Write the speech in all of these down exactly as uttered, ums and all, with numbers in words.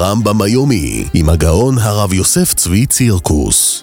הרמב"ם היומי עם הגאון הרב יוסף צבי צירקוס.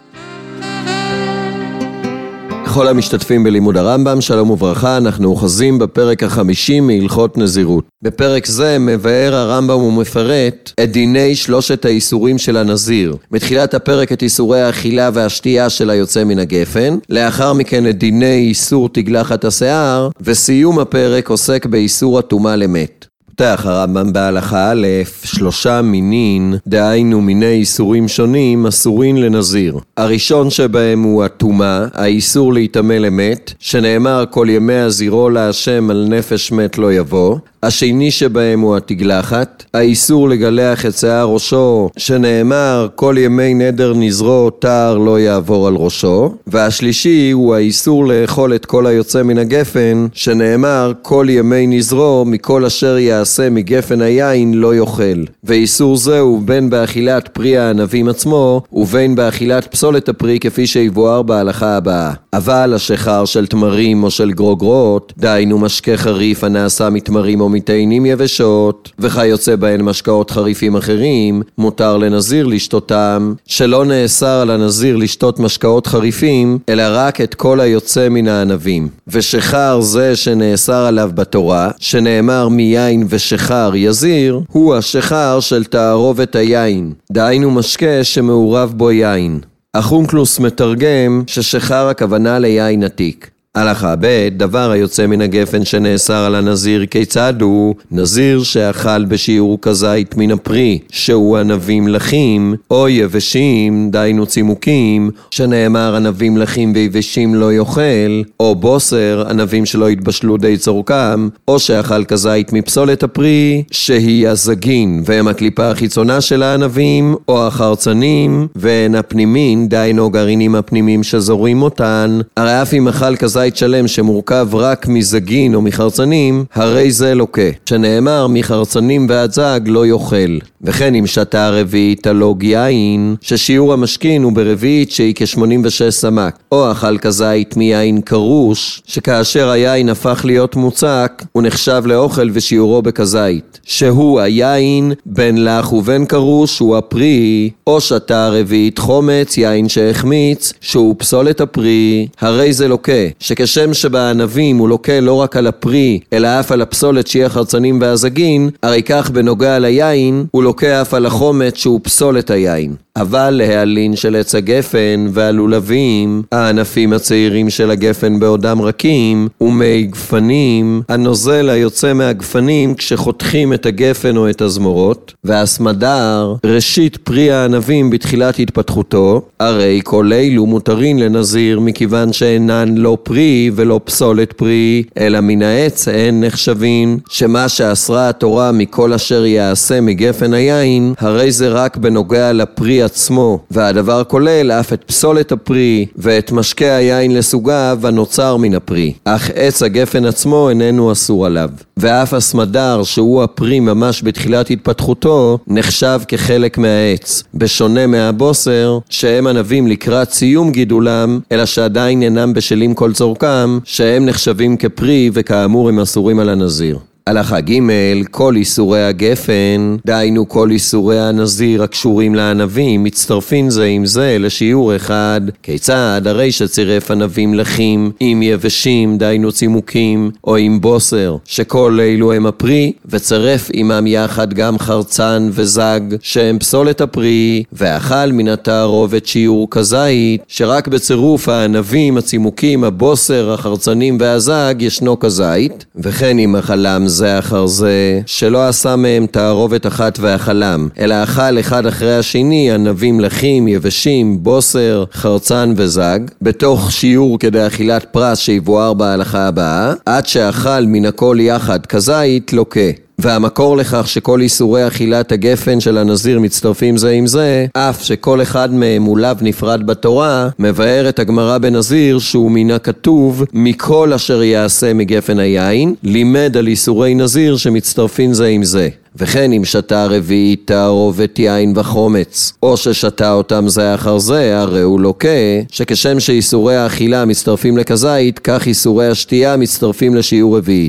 לכל המשתתפים בלימוד הרמב"ם, שלום וברכה. אנחנו אוחזים בפרק החמישי מהלכות נזירות. בפרק זה מבאר הרמב"ם ומפרט את דיני שלושת האיסורים של הנזיר. מתחילת הפרק את איסורי האכילה והשתייה של היוצא מן הגפן, לאחר מכן את דיני איסור תגלחת השיער, וסיום הפרק עוסק באיסור הטומאה למת. פותח הרמב"ם בהלכה א', שלושה מינין, דהיינו מיני איסורים שונים, אסורין לנזיר. הראשון שבהם הוא הטומאה, האיסור להיטמא למת, שנאמר כל ימי הזירו להשם על נפש מת לא יבוא. השני שבהם הוא התגלחת, האיסור לגלח את שיער ראשו, שנאמר כל ימי נדר נזרו תער לא יעבור על ראשו. והשלישי הוא האיסור לאכול את כל היוצא מן הגפן, שנאמר כל ימי נזרו מכל אשר יעשה מגפן היין לא יאכל. ואיסור זה הוא בין באכילת פרי הענבים עצמו ובין באכילת פסולת הפרי, כפי שיבואר בהלכה הבאה. אבל השחר של תמרים או של גרוגרות, דהיינו משקה חריף הנעשה מתמרים או מתאנים יבשות, וכיוצא בהן משקאות חריפים אחרים, מותר לנזיר לשתותם, שלא נאסר על הנזיר לשתות משקאות חריפים, אלא רק את כל היוצא מן הענבים. ושחר זה שנאסר עליו בתורה, שנאמר מיין ושחר יזיר, הוא השחר של תערובת היין, דהיינו משקה שמעורב בו יין. החונקלוס מתרגם ששחר הכוונה ליין עתיק. הלכה ב', דבר היוצא מן הגפן שנאסר על הנזיר, כיצד הוא? נזיר שאכל בשיעור כזית מן הפרי, שהוא ענבים לחים, או יבשים, דהיינו צימוקים, שנאמר ענבים לחים ויבשים לא יאכל, או בוסר, ענבים שלא התבשלו די צורכם, או שאכל כזית מפסולת הפרי, שהיא הזגין, והם הקליפה החיצונה של הענבים, או החרצנים, והן הפנימין, דהיינו גרעינים הפנימיים שזורים אותן. הרי אף אם אכל כזית שלם שמורכב רק מזגין או מחרצנים, הרי זה לוקה, שנאמר מחרצנים ועד זג לא יאכל. וכן אם שתה רביעית תלוג יין, ששיעור המשכין הוא ברביעית שהיא כ-שמונים ושש סמ"ק, או אכל כזית מיין קרוש, שכאשר היין הפך להיות מוצק, הוא נחשב לאוכל ושיעורו בכזית, שהוא היין בין לח ובין קרוש הוא הפרי, או שתה רביעית חומץ, יין שהחמיץ, שהוא פסולת הפרי, הרי זה לוקה, שכשם שבענבים הוא לוקה לא רק על הפרי, אלא אף על הפסולת שהיא החרצנים והזגין, הרי כך בנוגע ליין, הוא לוקה אף על החומץ שהוא פסולת היין. אבל להעלין של עץ הגפן והלולבים, הענפים הצעירים של הגפן בעודם רכים, ומי גפנים, הנוזל היוצא מהגפנים כשחותכים את הגפן או את הזמורות, והסמדר, ראשית פרי הענבים בתחילת התפתחותו, הרי כל אלו מותרים לנזיר מכיוון שאינן לא פרי ולא פסולת פרי, אלא מן העץ הן נחשבים, שמה שאסרה התורה מכל אשר יעשה מגפן היין, הרי זה רק בנוגע לפרי עצמו, והדבר כולל אף את פסולת הפרי ואת משקה היין לסוגיו הנוצר מן הפרי, אך עץ הגפן עצמו איננו אסור עליו. ואף הסמדר שהוא הפרי ממש בתחילת התפתחותו נחשב כחלק מהעץ, בשונה מהבוסר שהם ענבים לקראת סיום גידולם, אלא שעדיין אינם בשלים כל צורכם, שהם נחשבים כפרי וכאמור הם אסורים על הנזיר. הלכה ג', כל איסורי הגפן, דהיינו כל איסורי הנזיר הקשורים לענבים, מצטרפים זה עם זה לשיעור אחד. כיצד? הרי שצירף ענבים לחים עם יבשים, דהיינו צימוקים, או עם בוסר, שכל אלו הם הפרי, וצרף עמם יחד גם חרצן וזג, שהם פסולת הפרי, ואכל מן התערובת שיעור כזית, שרק בצירוף הענבים, הצימוקים, הבוסר, החרצנים והזג ישנו כזית, וכן אם אכלם זה אחר זה, שלא עשה מהם תערובת אחת ואכלם, אלא אכל אחד אחרי השני ענבים לחים, יבשים, בוסר, חרצן וזג, בתוך שיעור כדי אכילת פרס שיבואר בהלכה הבאה, עד שאכל מן הכל יחד כזית לוקה. והמקור לכך שכל איסורי אכילת הגפן של הנזיר מצטרפים זה עם זה, אף שכל אחד מהם הוא לאו נפרד בתורה, מבאר את הגמרא בנזיר שהוא מן הכתוב מכל אשר יעשה מגפן היין, לימד על איסורי נזיר שמצטרפים זה עם זה. וכן אם שתה רביעית תערובת יין וחומץ, או ששתה אותם זה אחר זה, הרי הוא לוקה, שכשם שאיסורי האכילה מצטרפים לכזית, כך איסורי השתייה מצטרפים לשיעור רביעית.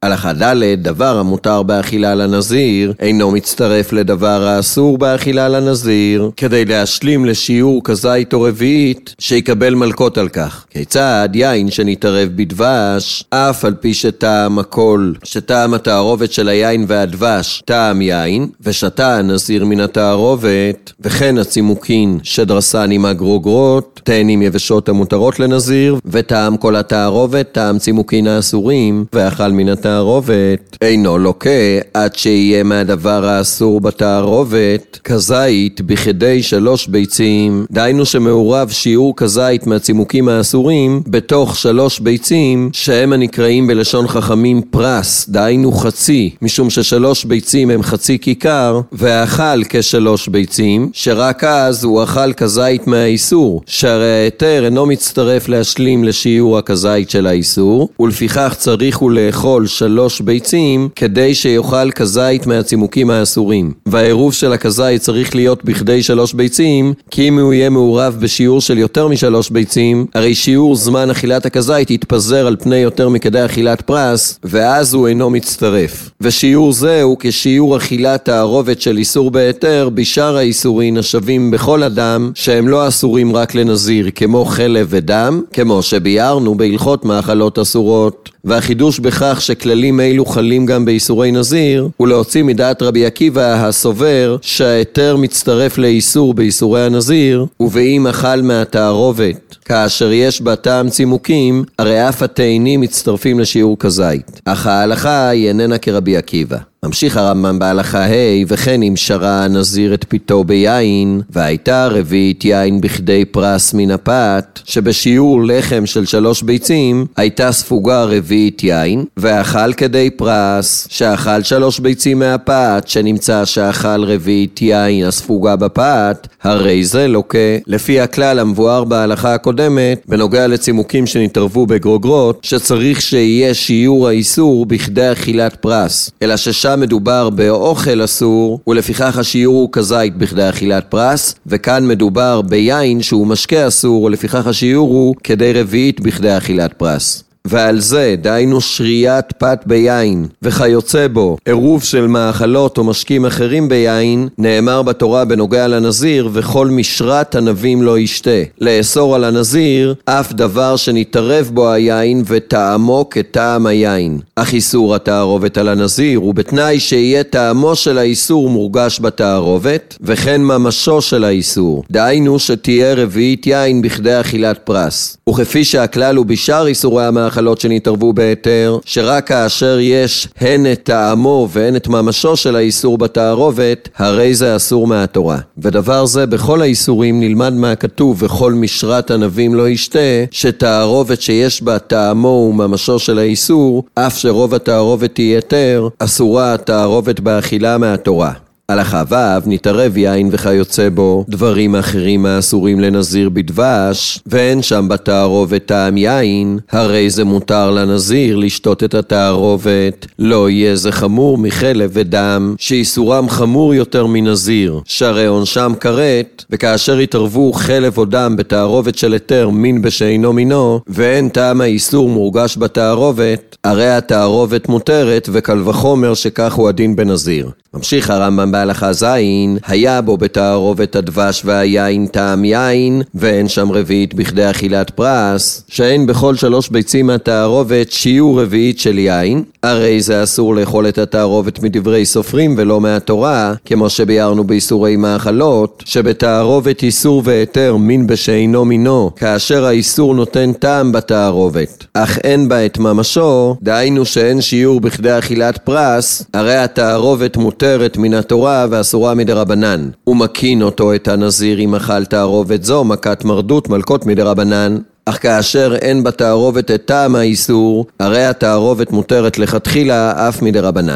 הלכה ד' דבר המותר באכילה לנזיר אינו מצטרף לדבר האסור באכילה לנזיר, כדי להשלים לשיעור כזית או רביעית שיקבל מלכות על כך. כיצד? יין שנתערב בדבש, אף על פי שטעם הכל, שטעם התערובת של היין והדבש טעם יין, ושתה הנזיר מן התערובת, וכן הצימוקין שדרסן עם הגרוגרות, תאנים יבשות המותרות לנזיר, וטעם כל התערובת טעם צימוקין האסורים, ואכל מן התערובת אינו לוקה עד שיהיה מהדבר האסור בתערובת כזית בכדי שלוש ביצים, דהיינו שמעורב שיעור כזית מהצימוקים האסורים בתוך שלוש ביצים שהם הנקראים בלשון חכמים פרס, דהיינו חצי, משום ששלוש ביצים הם חצי כיכר, ואכל כשלוש ביצים, שרק אז הוא אכל כזית מהאיסור, שהרי ההיתר אינו מצטרף להשלים לשיעור הכזית של האיסור, ולפיכך צריך הוא לאכול שלוש ביצים כדי שיאכל כזית מהצימוקים האסורים. והעירוב של הכזית צריך להיות בכדי שלוש ביצים, כי אם הוא יהיה מעורב בשיעור של יותר משלוש ביצים, הרי שיעור זמן אכילת הכזית יתפזר על פני יותר מכדי אכילת פרס, ואז הוא אינו מצטרף. ושיעור זה הוא כשיעור אכילת תערובת של איסור בהיתר בשאר האיסורים השווים בכל אדם, שהם לא אסורים רק לנזיר, כמו חלב ודם, כמו שביארנו בהלכות מאכלות אסורות. והחידוש בכך שכללים אלו חלים גם באיסורי נזיר, הוא להוציא מדעת רבי עקיבא הסובר שההיתר מצטרף לאיסור באיסורי הנזיר, ובאם אכל מהתערובת כאשר יש בה טעם צימוקים, הרי אף התאנים מצטרפים לשיעור כזית. אך ההלכה היא איננה כרבי עקיבא. ממשיך הרמב"ם בהלכה ה' וכן אם שרה הנזיר את פיתו ביין, והייתה רביעית יין בכדי פרס מן הפת, שבשיעור לחם של שלוש ביצים הייתה ספוגה רביעית יין, ואכל כדי פרס, שאכל שלוש ביצים מהפת, שנמצא שאכל רביעית יין הספוגה בפת, הרי זה לוקה, לפי הכלל המבואר בהלכה הקודמת, בנוגע לצימוקים שנתערבו בגרוגרות, שצריך שיהיה שיעור האיסור בכדי אכילת פרס, אלא ששם מדובר באוכל אסור, ולפיכך השיעור הוא כזית בכדי אכילת פרס, וכאן מדובר ביין שהוא משקה אסור, ולפיכך השיעור הוא כדי רביעית בכדי אכילת פרס. ועל זה, דהיינו שריית פת ביין, וכיוצא בו, עירוב של מאכלות או משקים אחרים ביין, נאמר בתורה בנוגע לנזיר, וכל משרת ענבים לא ישתה. לאסור על הנזיר, אף דבר שנתערב בו היין וטעמו כטעם היין. אך איסור התערובת על הנזיר, הוא בתנאי שיהיה טעמו של האיסור מורגש בתערובת, וכן ממשו של האיסור. דהיינו שתהיה רביעית יין בכדי אכילת פרס. וכפי שהכלל הוא בשאר איסורי המאכלות, מחלות שנתערבו בהיתר, שרק כאשר יש הן את טעמו והן את ממשו של האיסור בתערובת, הרי זה אסור מהתורה. ודבר זה בכל האיסורים נלמד מהכתוב וכל משרת ענבים לא ישתה, שתערובת שיש בה טעמו וממשו של האיסור, אף שרוב התערובת היא היתר, אסורה התערובת באכילה מהתורה. הלכה ו' נתערב יין וכיוצא בו דברים אחרים האסורים לנזיר בדבש, ואין שם בתערובת טעם יין, הרי זה מותר לנזיר לשתות את התערובת. לא יהיה זה חמור מחלב ודם, שאיסורם חמור יותר מנזיר, שהרי עונשם כרת, וכאשר יתערבו חלב או דם בתערובת של היתר מין בשאינו מינו, ואין טעם האיסור מורגש בתערובת, הרי התערובת מותרת, וקל וחומר שכך הוא הדין בנזיר. ממשיך הרמב"ם בהלכה ז', היה בו בתערובת הדבש והיין טעם יין, ואין שם רביעית בכדי אכילת פרס, שאין בכל שלוש ביצים מהתערובת שיעור רביעית של יין, הרי זה אסור לאכול את התערובת מדברי סופרים ולא מהתורה, כמו שביארנו באיסורי מאכלות, שבתערובת איסור והיתר מין בשאינו מינו, כאשר האיסור נותן טעם בתערובת, אך אין בה את ממשו, דהיינו שאין שיעור בכדי אכילת פרס, הרי התערובת מותרת מן התורה ואסורה מדרבנן. ומקין אותו את הנזיר אם אכל תערובת זו מכת מרדות מלכות מדרבנן. אך כאשר אין בתערובת את טעם האיסור, הרי התערובת מותרת לכתחילה אף מדרבנן.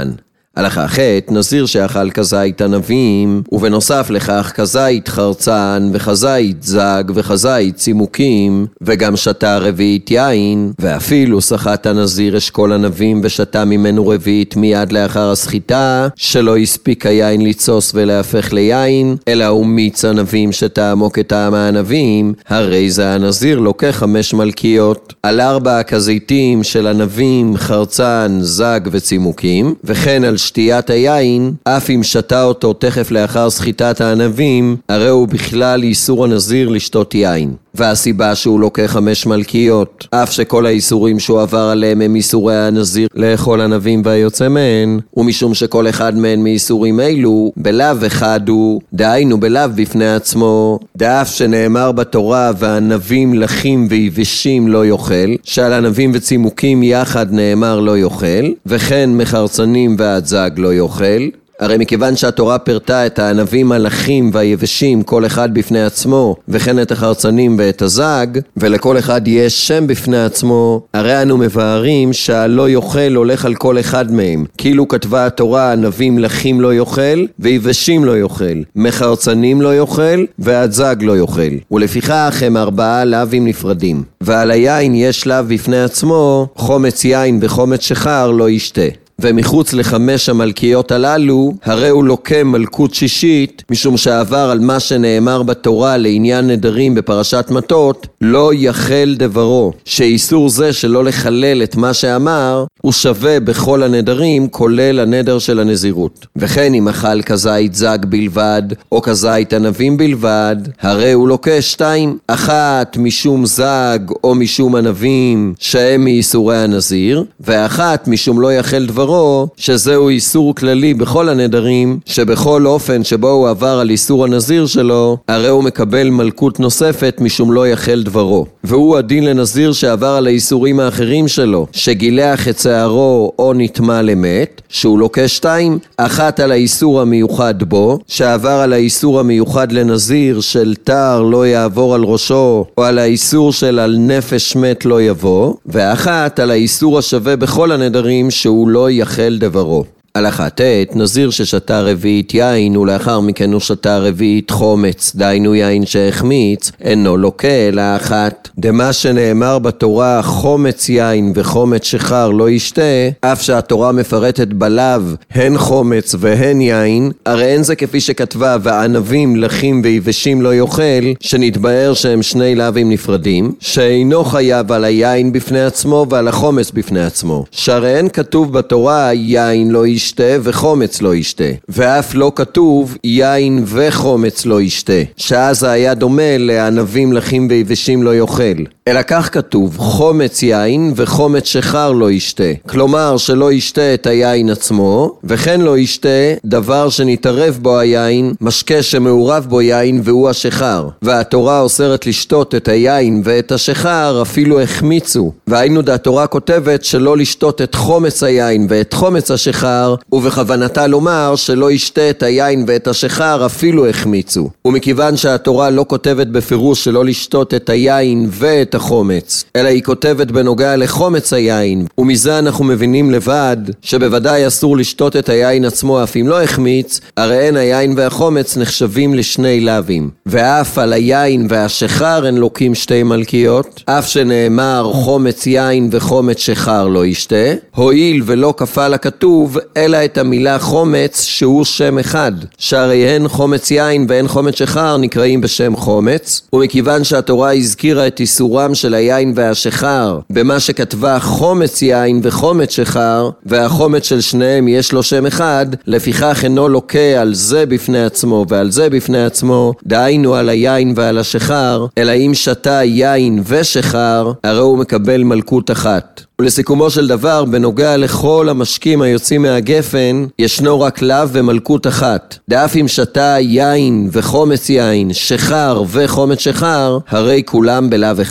הלכה ח' נזיר שאכל כזית ענבים, ובנוסף לכך כזית חרצן וכזית זג וכזית צימוקים, וגם שתה רביעית יין, ואפילו סחט הנזיר אשכול ענבים ושתה ממנו רביעית מיד לאחר הסחיטה, שלא הספיק היין לצוס ולהפך ליין, אלא הוא מיץ ענבים שטעמו כטעם הענבים, הרי זה הנזיר לוקח חמש מלכיות, על ארבע הכזיתים של ענבים, חרצן, זג וצימוקים, וכן על שתיית היין, אף אם שתה אותו תכף לאחר סחיטת הענבים, הרי הוא בכלל איסור הנזיר לשתות יין. והסיבה שהוא לוקח חמש מלכיות, אף שכל האיסורים שהוא עבר עליהם הם איסורי הנזיר לאכול ענבים והיוצא מהן, ומשום שכל אחד מהן מאיסורים אלו, בלאו אחד הוא, דהיינו בלאו בפני עצמו, דאף שנאמר בתורה והענבים לחים ויבשים לא יאכל, שעל ענבים וצימוקים יחד נאמר לא יאכל, וכן מחרצנים ועד זג לא יאכל, הרי מכיוון שהתורה פרטה את הענבים הלחים והיבשים כל אחד בפני עצמו, וכן את החרצנים ואת הזג, ולכל אחד יש שם בפני עצמו, הרי אנו מבארים שהלא יאכל הולך על כל אחד מהם, כאילו כתבה התורה ענבים לחים לא יאכל, ויבשים לא יאכל, מחרצנים לא יאכל, ועד זג לא יאכל, ולפיכך הם ארבעה לאווים נפרדים. ועל היין יש לאו בפני עצמו, חומץ יין וחומץ שחר לא ישתה. ומחוץ לחמש המלכיות הללו, הרי הוא לוקה מלכות שישית, משום שעבר על מה שנאמר בתורה לעניין נדרים בפרשת מטות, לא יחל דברו, שאיסור זה שלא לחלל את מה שאמר, הוא שווה בכל הנדרים, כולל הנדר של הנזירות. וכן אם אכל כזית זג בלבד, או כזית ענבים בלבד, הרי הוא לוקה שתיים, אחת משום זג או משום ענבים, שהם מאיסורי הנזיר, ואחת משום לא יחל דברו, שזהו איסור כללי בכל הנדרים, שבכל אופן שבו הוא עבר על איסור הנזיר שלו, הרי הוא מקבל מלכות נוספת משום לא יחל דברו. והוא הדין לנזיר שעבר על האיסורים האחרים שלו, שגילח את שערו או נטמע למת, שהוא לוקה שתיים, אחת על האיסור המיוחד בו, שעבר על האיסור המיוחד לנזיר של תר לא יעבור על ראשו, או על האיסור של על נפש מת לא יבוא, ואחת על האיסור השווה בכל הנדרים שהוא לא יחל דברו. הלכה ט' נזיר ששתה רביעית יין ולאחר מכן הוא שתה רביעית חומץ, דהיינו יין שהחמיץ, אינו לוקה אלא אחת. דמה שנאמר בתורה חומץ יין וחומץ שחר לא ישתה, אף שהתורה מפרטת בלאו הן חומץ והן יין, הרי אין זה כפי שכתבה וענבים לחים ויבשים לא יאכל, שנתבהר שהם שני לאווים נפרדים, שאינו חייב על היין בפני עצמו ועל החומץ בפני עצמו, שהרי אין כתוב בתורה יין לא ישתה ישתה וחומץ לא ישתה, ואף לא כתוב יין וחומץ לא ישתה, שאז היה דומה לענבים לחים ויבשים לא יאכל, אלא כך כתוב חומץ יין וחומץ שחר לא ישתה, כלומר שלא ישתה את היין עצמו, וכן לא ישתה דבר שנתערב בו היין, משקה שמעורב בו יין והוא השחר, והתורה אוסרת לשתות את היין ואת השחר אפילו החמיצו, והיינו התורה כותבת שלא לשתות את חומץ היין ואת חומץ השחר, ובכוונתה לומר שלא ישתה את היין ואת השחר אפילו החמיצו. ומכיוון שהתורה לא כותבת בפירוש שלא לשתות את היין ואת החומץ, אלא היא כותבת בנוגע לחומץ היין, ומזה אנחנו מבינים לבד שבוודאי אסור לשתות את היין עצמו אף אם לא החמיץ, הרי אין היין והחומץ נחשבים לשני לאווים. ואף על היין והשחר הן לוקים שתי מלכיות, אף שנאמר חומץ יין וחומץ שחר לא ישתה, הועיל ולא כפל הכתוב אלא את המילה חומץ שהוא שם אחד, שהרי הן חומץ יין והן חומץ שחר נקראים בשם חומץ, ומכיוון שהתורה הזכירה את איסורם של היין והשחר במה שכתבה חומץ יין וחומץ שחר, והחומץ של שניהם יש לו שם אחד, לפיכך אינו לוקה על זה בפני עצמו ועל זה בפני עצמו, דהיינו על היין ועל השחר, אלא אם שתה יין ושחר, הרי הוא מקבל מלכות אחת. ולסיכומו של דבר, בנוגע לכל המשקים היוצאים מהגפן, ישנו רק לאו ומלכות אחת. דאף אם שתה יין וחומץ יין, שחר וחומץ שחר, הרי כולם בלאו אחד.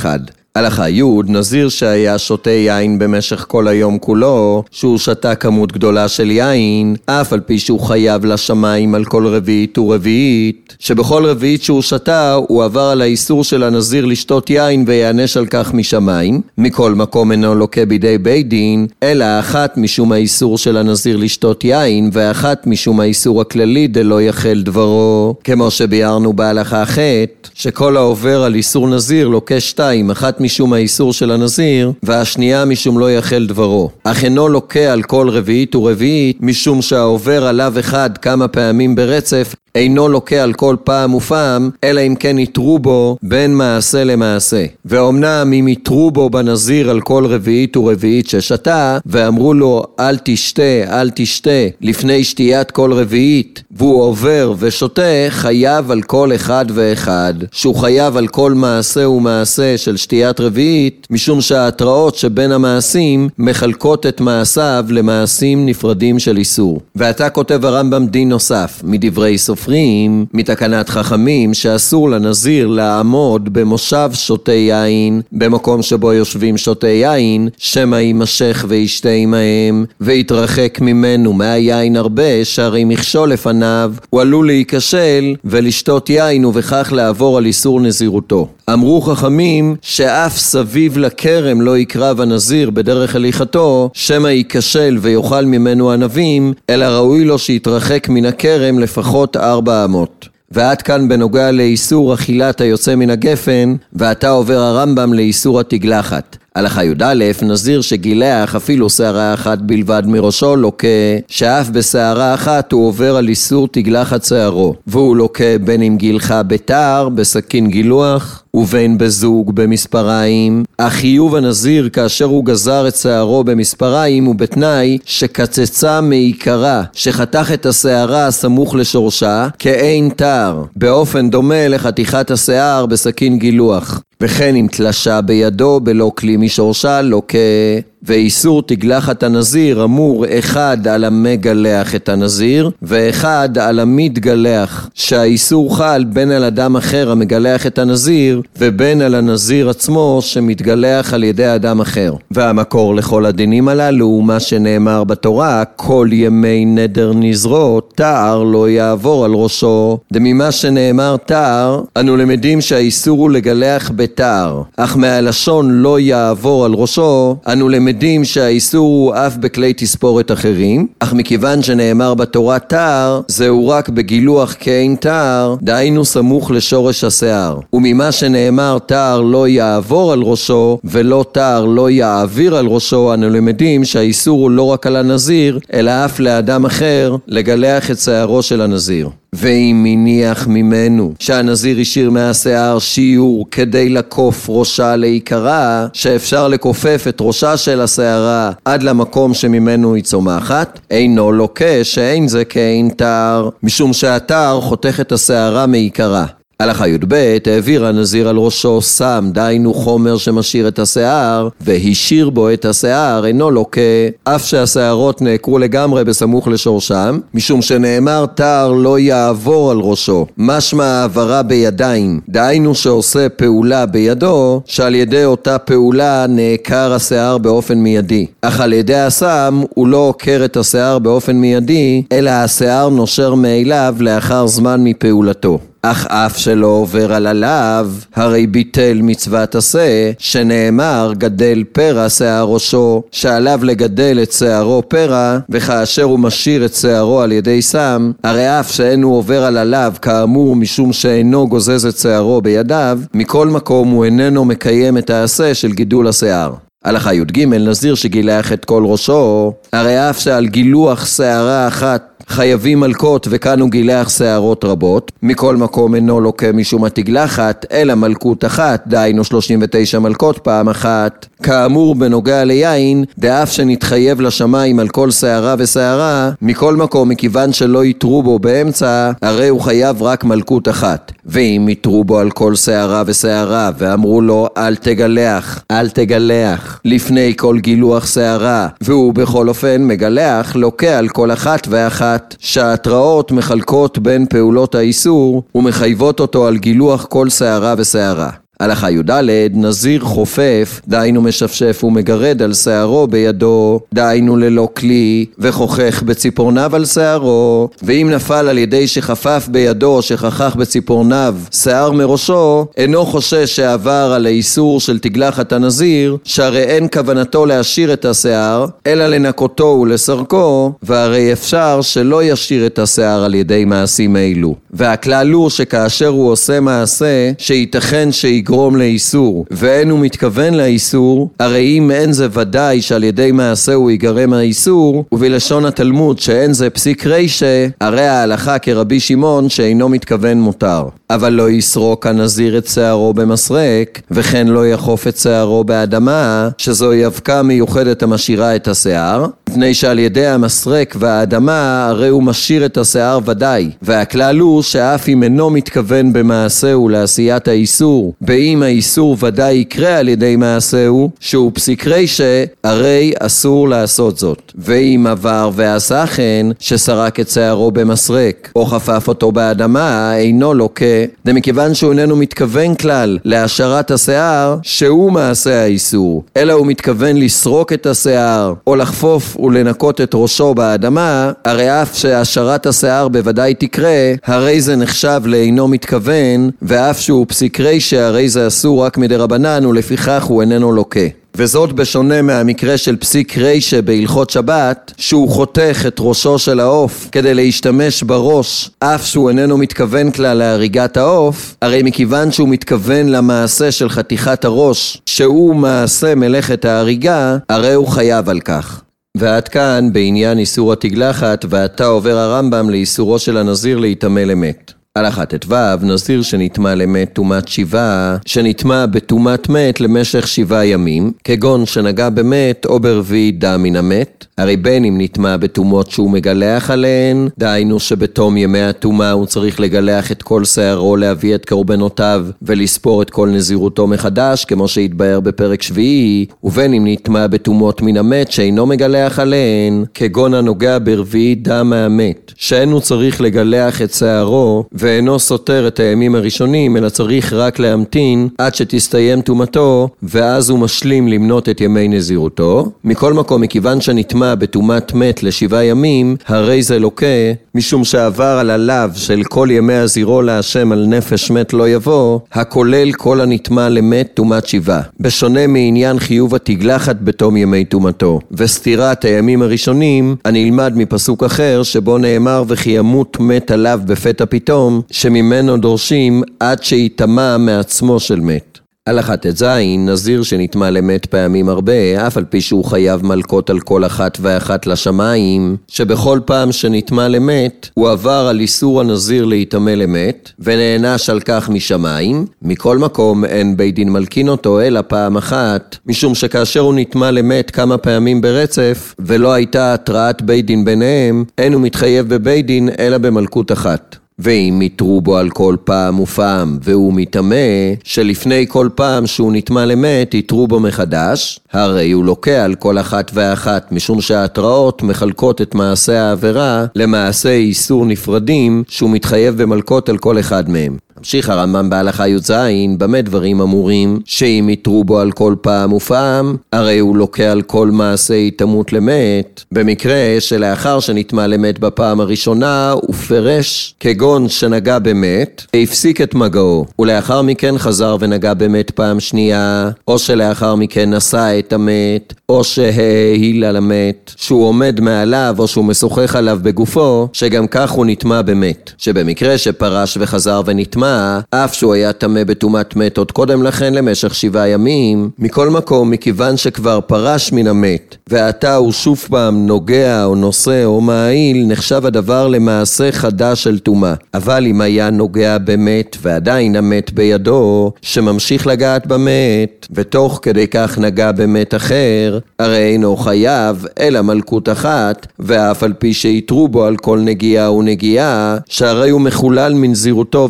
הלכה י' נזיר שהיה שותה יין במשך כל היום כולו, שהוא שתה כמות גדולה של יין, אף על פי שהוא חייב לשמיים על כל רביעית ורביעית, שבכל רביעית שהוא שתה הוא עבר על האיסור של הנזיר לשתות יין ויענש על כך משמיים. מכל מקום אינו לוקה בידי בית דין, אלא אחת משום האיסור של הנזיר לשתות יין, ואחת משום האיסור הכללי דלא יחל דברו, כמו שביארנו בהלכה ח' שכל העובר על איסור נזיר לוקה שתיים, אחת משום האיסור של הנזיר והשנייה משום לא יחל דברו, אך אינו לוקה על כל רביעית ורביעית, משום שהעובר עליו אחד כמה פעמים ברצף אינו לוקה על כל פעם ופעם, אלא אם כן יתרו בו בין מעשה למעשה. ואומנם אם יתרו בו בנזיר על כל רביעית ורביעית ששתה, ואמרו לו אל תשתה, אל תשתה, לפני שתיית כל רביעית, והוא עובר ושותה, חייב על כל אחד ואחד, שהוא חייב על כל מעשה ומעשה של שתיית רביעית, משום שההתראות שבין המעשים מחלקות את מעשיו למעשים נפרדים של איסור. ועתה כותב הרמב"ם דין נוסף, מדברי סופרים, מתקנת חכמים, שאסור לנזיר לעמוד במושב שותי יין, במקום שבו יושבים שותי יין, שמא יימשך וישתה עמהם, ויתרחק ממנו מהיין הרבה, שהרי מכשול לפניו, הוא עלול להיכשל ולשתות יין ובכך לעבור על איסור נזירותו. אמרו חכמים שאף סביב לכרם לא יקרב הנזיר בדרך הליכתו, שמא ייכשל ויאכל ממנו ענבים, אלא ראוי לו שיתרחק מן הכרם לפחות ארבע אמות. ועד כאן בנוגע לאיסור אכילת היוצא מן הגפן, ועתה עובר הרמב"ם לאיסור התגלחת. הלכה י"א, נזיר שגילח אפילו שערה אחת בלבד מראשו לוקה, שאף בשערה אחת הוא עובר על איסור תגלחת שערו, והוא לוקה בין אם גילחה בתער, בסכין גילוח, ובין בזוג במספריים. החיוב הנזיר כאשר הוא גזר את שערו במספריים הוא בתנאי שקצצה מעיקרה, שחתך את השערה הסמוך לשורשה כאין תער, באופן דומה לחתיכת השיער בסכין גילוח. וכן אם תלשה בידו בלא כלי משורשה לוקה. ואיסור תגלחת הנזיר אמור אחד על המגלח את הנזיר ואחד על המתגלח, שהאיסור חל בין על אדם אחר המגלח את הנזיר ובין על הנזיר עצמו שמתגלח על ידי אדם אחר. והמקור לכל הדינים הללו מה שנאמר בתורה, כל ימי נדר נזרו תער לא יעבור על ראשו. דממה שנאמר תער אנו למדים שהאיסור הוא לגלח בתער, אך מהלשון לא יעבור על ראשו אנו למדים מדעים שהאיסור הוא אף בכלי תספורת אחרים, אך מכיוון שנאמר בתורה תער, זהו רק בגילוח כאין תער, דהיינו סמוך לשורש השיער. וממה שנאמר תער לא יעבור על ראשו, ולא תער לא יעביר על ראשו, אנו למדים שהאיסור הוא לא רק על הנזיר, אלא אף לאדם אחר לגלח את שערו של הנזיר. ואם מניח ממנו שהנזיר השאיר מהשיער שיעור כדי לקוף ראשה לעיקרה, שאפשר לקופף את ראשה של השערה עד למקום שממנו היא צומחת, אינו לוקה שאין זה כאין תער, משום שהתער חותך את השערה מעיקרה. הלכה י"ב, העביר הנזיר על ראשו סם, דהיינו חומר שמשאיר את השיער, והשאיר בו את השיער, אינו לוקה, אף שהשיערות נעקרו לגמרי בסמוך לשורשם, משום שנאמר תער לא יעבור על ראשו, משמע העברה בידיים, דהיינו שעושה פעולה בידו, שעל ידי אותה פעולה נעקר השיער באופן מיידי. אך על ידי הסם הוא לא עוקר את השיער באופן מיידי, אלא השיער נושר מאליו לאחר זמן מפעולתו. אך אף שלא עובר על עליו, הרי ביטל מצוות עשה, שנאמר גדל פרע שיער ראשו, שעליו לגדל את שיערו פרע, וכאשר הוא משאיר את שיערו על ידי סם, הרי אף שאינו עובר על עליו כאמור משום שאינו גוזז את שיערו בידיו, מכל מקום הוא איננו מקיים את העשה של גידול השיער. הלכה י"ג, נזיר שגילח את כל ראשו, הרי אף שעל גילוח שערה אחת חייבים מלכות, וכאן הוא גילח שערות רבות, מכל מקום אינו לוקה משום התגלחת, אלא מלכות אחת, דהיינו שלושים ותשע מלכות פעם אחת. כאמור בנוגע ליין, דאף שנתחייב לשמיים על כל שערה ושערה, מכל מקום מכיוון שלא יתרו בו באמצע, הרי הוא חייב רק מלכות אחת. ואם יתרו בו על כל שערה ושערה, ואמרו לו אל תגלח, אל תגלח, לפני כל גילוח שערה, והוא בכל אופן מגלח, לוקה על כל אחת ואחת, שההתראות מחלקות בין פעולות האיסור, ומחייבות אותו על גילוח כל שערה ושערה. הלכה י"ד, נזיר חופף, דהיינו משפשף ומגרד על שערו בידו, דהיינו ללא כלי, וחוכך בציפורניו על שערו, ואם נפל על ידי שחפף בידו או שכחך בציפורניו שיער מראשו, אינו חושש שעבר על האיסור של תגלחת הנזיר, שהרי אין כוונתו להשאיר את השיער, אלא לנקותו ולסרקו, והרי אפשר שלא ישאיר את השיער על ידי מעשים אלו. והכלל הוא שכאשר הוא עושה מעשה שייתכן שיגרום לאיסור, ואין הוא מתכוון לאיסור, הרי אם אין זה ודאי שעל ידי מעשה הוא ייגרם האיסור, ובלשון התלמוד שאין זה פסיק רישה, הרי ההלכה כרבי שמעון שאינו מתכוון מותר. אבל לא יסרוק הנזיר את שערו במסרק, וכן לא יחוף את שערו באדמה, שזוהי אבקה מיוחדת המשאירה את השיער, מפני שעל ידי המסרק והאדמה הרי הוא משאיר את השיער ודאי, והכלל הוא שאף אם אינו מתכוון במעשהו לעשיית האיסור, באם האיסור ודאי יקרה על ידי מעשהו, שהוא פסיק רישה, הרי אסור לעשות זאת. ואם עבר ועשה כן, שסרק את שערו במסרק, או חפף אותו באדמה, אינו לוקה, דמכיוון שהוא איננו מתכוון כלל להשארת השיער, שהוא מעשה האיסור, אלא הוא מתכוון לסרוק את השיער, או לחפוף ולנקות את ראשו באדמה, הרי אף שהשארת השיער בוודאי תקרה, הרי זה נחשב לאינו מתכוון, ואף שהוא פסיק רישה, הרי זה אסור רק מדרבנן, ולפיכך הוא איננו לוקה. וזאת בשונה מהמקרה של פסיק רישה בהלכות שבת, שהוא חותך את ראשו של העוף כדי להשתמש בראש, אף שהוא איננו מתכוון כלל להריגת העוף, הרי מכיוון שהוא מתכוון למעשה של חתיכת הראש, שהוא מעשה מלאכת ההריגה, הרי הוא חייב על כך. ועד כאן בעניין איסור התגלחת, ועתה עובר הרמב"ם לאיסורו של הנזיר להיטמא למת. הלכה ט"ו, נזיר שנטמא למת טומאת שבעה, שנטמא בטומאת מת למשך שבעה ימים, כגון שנגע במת או ברביעית דם מן המת, הרי בין אם נטמא בטומאות שהוא מגלח עליהן, דהיינו שבתום ימי הטומאה הוא צריך לגלח את כל שערו, להביא את קורבנותיו ולספור את כל נזירותו מחדש, כמו שהתבאר בפרק שביעי, ובין אם נטמא בטומאות מן המת שאינו מגלח עליהן, כגון הנוגע ברביעית דם מהמת, שאינו צריך לגלח את שערו, ואינו סותר את הימים הראשונים, אלא צריך רק להמתין עד שתסתיים טומאתו, ואז הוא משלים למנות את ימי נזירותו. מכל מקום, מכיוון שנטמא בטומאת מת לשבעה ימים, הרי זה לוקה, משום שעבר על הלאו של כל ימי הזירו להשם על נפש מת לא יבוא, הכולל כל הנטמא למת טומאת שבעה. בשונה מעניין חיוב התגלחת בתום ימי טומאתו, וסתירת הימים הראשונים, הנלמד מפסוק אחר שבו נאמר וכי ימות מת עליו בפתע פתאום, שממנו דורשים עד שיטמא מעצמו של מת. הלכה ט"ז, נזיר שנטמא למת פעמים הרבה, אף על פי שהוא חייב מלקות על כל אחת ואחת לשמיים, שבכל פעם שנטמא למת, הוא עבר על איסור הנזיר להיטמא למת, ונענש על כך משמיים. מכל מקום אין בית דין מלקין אותו אלא פעם אחת, משום שכאשר הוא נטמא למת כמה פעמים ברצף, ולא הייתה התראת בית דין ביניהם, אין הוא מתחייב בבית דין אלא במלקות אחת. ואם יתרו בו על כל פעם ופעם והוא מתאמה, שלפני כל פעם שהוא נטמא למת יתרו בו מחדש, הרי הוא לוקה על כל אחת ואחת, משום שההתראות מחלקות את מעשה העבירה למעשה איסור נפרדים שהוא מתחייב במלקות על כל אחד מהם. המשיך הרמב"ם בהלכה י"ז, במה דברים אמורים? שאם יתרו בו על כל פעם ופעם, הרי הוא לוקה על כל מעשה התאמות למת. במקרה שלאחר שנטמא למת בפעם הראשונה, הוא פרש כגון שנגע במת, הפסיק את מגעו, ולאחר מכן חזר ונגע במת פעם שנייה, או שלאחר מכן נשא את המת, או שהעיל על המת, שהוא עומד מעליו או שהוא משוחח עליו בגופו, שגם כך הוא נטמא במת. שבמקרה שפרש וחזר ונטמא, אף שהוא היה טמא בטומאת מת עוד קודם לכן למשך שבעה ימים, מכל מקום, מכיוון שכבר פרש מן המת, ועתה הוא שוב פעם נוגע או נושא או מעיל, נחשב הדבר למעשה חדש של טומאה. אבל אם היה נוגע במת ועדיין המת בידו, שממשיך לגעת במת, ותוך כדי כך נגע במת אחר, הרי אינו חייב אלא מלכות אחת, ואף על פי שיתרו בו על כל נגיעה ונגיעה, שהרי הוא מחולל מנזירותו ועומד,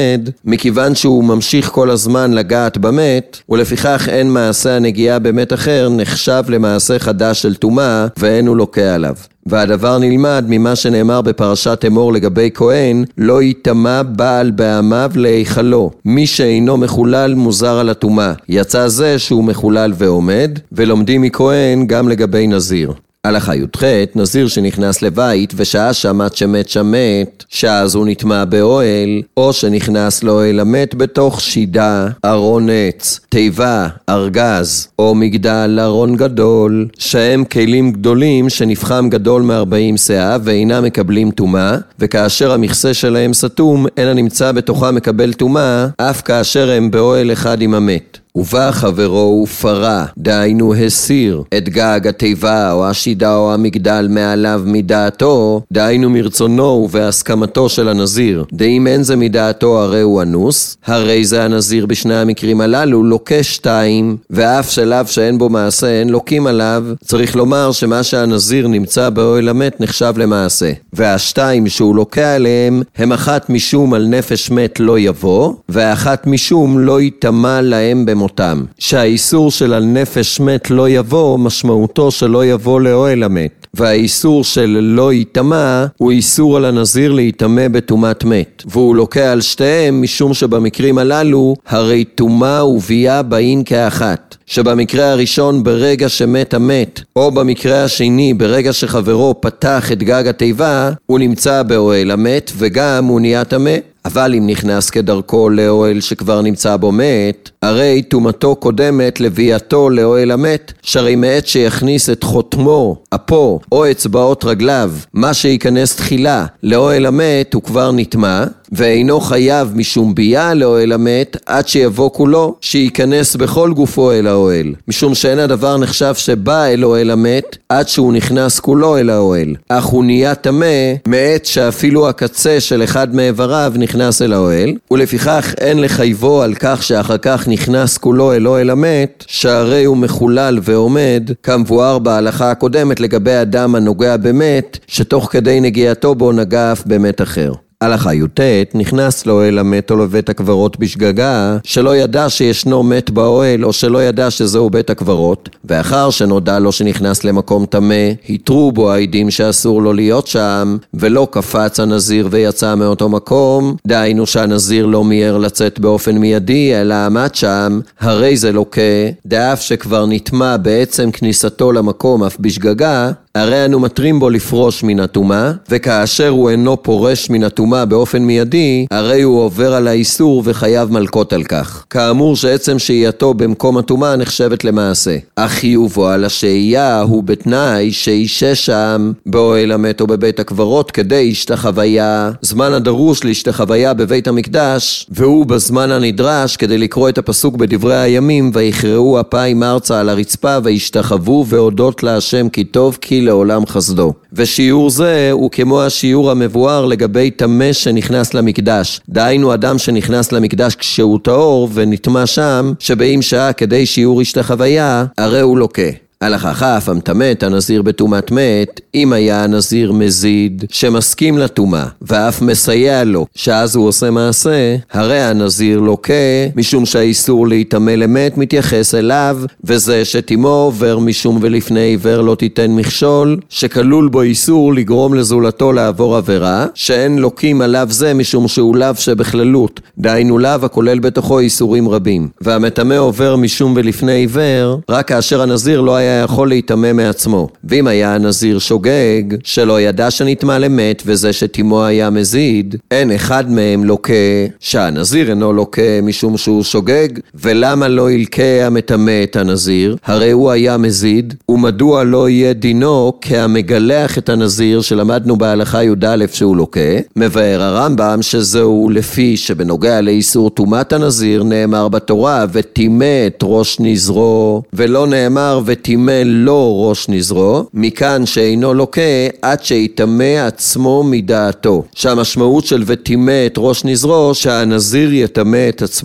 עומד, מכיוון שהוא ממשיך כל הזמן לגעת במת, ולפיכך אין מעשה הנגיעה במת אחר נחשב למעשה חדש של טומאה, ואין הוא לוקה עליו. והדבר נלמד ממה שנאמר בפרשת אמור לגבי כהן, לא יטמא בעל בעמיו להיכלו. מי שאינו מחולל מוזר על הטומאה. יצא זה שהוא מחולל ועומד, ולומדים מכהן גם לגבי נזיר. הלכה י"ח, נזיר שנכנס לבית ושעה שם עד שמת שמת, שאז הוא נטמע באוהל, או שנכנס לאוהל המת בתוך שידה, ארון עץ, תיבה, ארגז, או מגדל, ארון גדול, שהם כלים גדולים שנפחם גדול מ-ארבעים שאה ואינם מקבלים טומאה, וכאשר המכסה שלהם סתום, אין הנמצא בתוכה מקבל טומאה, אף כאשר הם באוהל אחד עם המת. ובא חברו ופרה, דהיינו הסיר את גג התיבה או השידה או המגדל מעליו מדעתו, דהיינו מרצונו ובהסכמתו של הנזיר. דאם אין זה מדעתו הרי הוא אנוס, הרי זה הנזיר בשני המקרים הללו לוקה שתיים, ואף שלב שאין בו מעשה אין לוקים עליו, צריך לומר שמה שהנזיר נמצא באוהל המת נחשב למעשה. והשתיים שהוא לוקה עליהם הם אחת משום על נפש מת לא יבוא, ואחת משום לא יטמא להם במותם. שהאיסור של על נפש מת לא יבוא, משמעותו שלא יבוא לאוהל המת. והאיסור של לא יטמא הוא איסור על הנזיר להיטמא בטומאת מת. והוא לוקה על שתיהם משום שבמקרים הללו הרי טומאה וביאה באין כאחת. שבמקרה הראשון ברגע שמת המת, או במקרה השני ברגע שחברו פתח את גג התיבה, הוא נמצא באוהל המת וגם הוא נהיה טמא. אבל אם נכנס כדרכו לאוהל שכבר נמצא בו מת, הרי טומאתו קודמת לביאתו לאוהל המת, שהרי מעת שיכניס את חותמו, אפו או אצבעות רגליו, מה שיכנס תחילה לאוהל המת הוא כבר נטמא, ואינו חייב משום בייה לאוהל המת עד שיבוא כולו, שיכנס בכל גופו אל האוהל. משום שאין הדבר נחשב שבא אל אוהל המת עד שהוא נכנס כולו אל האוהל. אך הוא נהיה טמא מעת שאפילו הקצה של אחד מאיבריו נכנס אל האוהל, ולפיכך אין לחייבו על כך שאחר כך נכנס כולו אל אוהל המת, שהרי הוא מחולל ועומד, כמבואר בהלכה הקודמת לגבי אדם הנוגע במת, שתוך כדי נגיעתו בו נגע אף במת אחר. הלכה י"ט, נכנס לאוהל המת או לבית הקברות בשגגה, שלא ידע שישנו מת באוהל או שלא ידע שזהו בית הקברות, ואחר שנודע לו שנכנס למקום טמא, התרו בו העדים שאסור לו להיות שם, ולא קפץ הנזיר ויצא מאותו מקום, דהיינו שהנזיר לא מיהר לצאת באופן מיידי, אלא עמד שם, הרי זה לוקה, דאף שכבר נטמא בעצם כניסתו למקום אף בשגגה, הרי אנו מטרים בו לפרוש מן הטומאה, וכאשר הוא אינו פורש מן הטומאה באופן מיידי, הרי הוא עובר על האיסור וחייב מלקות על כך. כאמור שעצם שהייתו במקום הטומאה נחשבת למעשה. אך חיובו על השהייה הוא בתנאי שישה שם באוהל המת או בבית הקברות כדי השתחוויה, זמן הדרוש להשתחוויה בבית המקדש, והוא בזמן הנדרש כדי לקרוא את הפסוק בדברי הימים, ויכרעו אפיים ארצה על הרצפה וישתחוו והודות להשם כי טוב כי לעולם חסדו. ושיעור זה הוא כמו השיעור המבואר לגבי טמא שנכנס למקדש. דהיינו אדם שנכנס למקדש כשהוא טהור ונטמא שם, שבאים שעה כדי שיעור השתחוויה, הרי הוא לוקה. הלכה כ' המטמא את הנזיר בטומאת מת, אם היה הנזיר מזיד שמסכים לטומאה ואף מסייע לו, שאז הוא עושה מעשה, הרי הנזיר לוקה, משום שהאיסור להיטמא למת מתייחס אליו, וזה שתימו עובר משום ולפני עיוור לא תיתן מכשול, שכלול בו איסור לגרום לזולתו לעבור עבירה, שאין לוקים עליו זה משום שהוא לאו שבכללות, דהיינו לאו הכולל בתוכו איסורים רבים. והמטמא עובר משום ולפני עיוור רק כאשר הנזיר לא היה היה יכול להיטמא מעצמו. ואם היה הנזיר שוגג, שלא ידע שנטמא למת וזה שתימו היה מזיד, אין אחד מהם לוקה, שהנזיר אינו לוקה משום שהוא שוגג, ולמה לא ילקה המטמא את הנזיר? הרי הוא היה מזיד, ומדוע לא יהיה דינו כהמגלח את הנזיר שלמדנו בהלכה י"א שהוא לוקה? מבאר הרמב"ם שזהו לפי שבנוגע לאיסור טומאת הנזיר נאמר בתורה וטימא את ראש נזרו, ולא נאמר וטימא לא ראש נזרו, מכאן שאינו לוקה עד שיטמא עצמו מדעתו, שהמשמעות של וטימא את ראש נזרו שהנזיר יטמא את עצמו.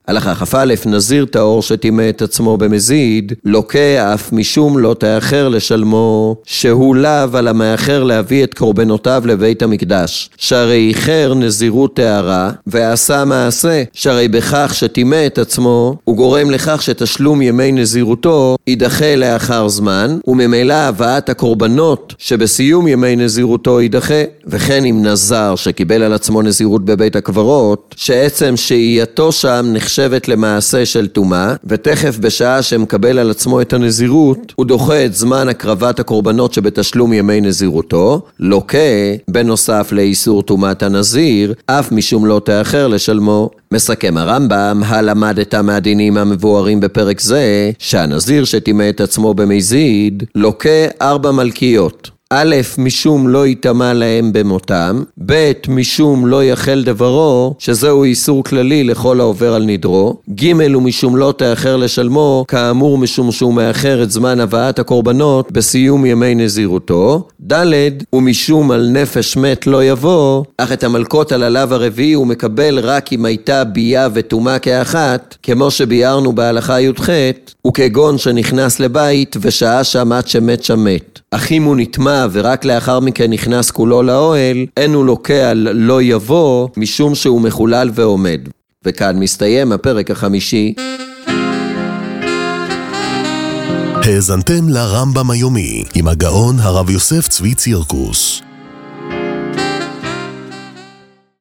הלכה כ"א, נזיר טהור שטימא את עצמו במזיד, לוקה אף משום לא תאחר לשלמו, שהוא לאו על המאחר להביא את קורבנותיו לבית המקדש. שהרי איחר נזירות טהרה, ועשה מעשה, שהרי בכך שטימא את עצמו, הוא גורם לכך שתשלום ימי נזירותו יידחה לאחר זמן, וממילא הבאת הקורבנות שבסיום ימי נזירותו יידחה. וכן אם נזר שקיבל על עצמו נזירות בבית הקברות, שעצם שהייתו שם נחשבת למעשה של טומאה, ותכף בשעה שמקבל על עצמו את הנזירות, הוא דוחה את זמן הקרבת הקורבנות שבתשלום ימי נזירותו, לוקה, בנוסף לאיסור טומאת הנזיר, אף משום לא תאחר לשלמו. מסכם הרמב"ם, הלמדת מהדינים המבוארים בפרק זה, שהנזיר שטימא את עצמו במזיד, לוקה ארבע מלכיות. א', משום לא יטמא להם במותם, ב', משום לא יחל דברו, שזהו איסור כללי לכל העובר על נדרו, ג', ומשום לא תאחר לשלמו, כאמור משום שהוא מאחר את זמן הבאת הקורבנות בסיום ימי נזירותו, ד', ומשום על נפש מת לא יבוא, אך את המלכות על הלאו הרביעי הוא מקבל רק אם הייתה בייה וטומאה כאחת, כמו שביארנו בהלכה י"ח, וכגון שנכנס לבית ושעה שם עד שמת שם מת. אך אם הוא נטמא ורק לאחר מכן נכנס כולו לאוהל, אין הוא לוקה על לא יבוא, משום שהוא מחולל ועומד. וכאן מסתיים הפרק החמישי. האזנתם לרמב"ם היומי עם הגאון הרב יוסף צבי צירקוס.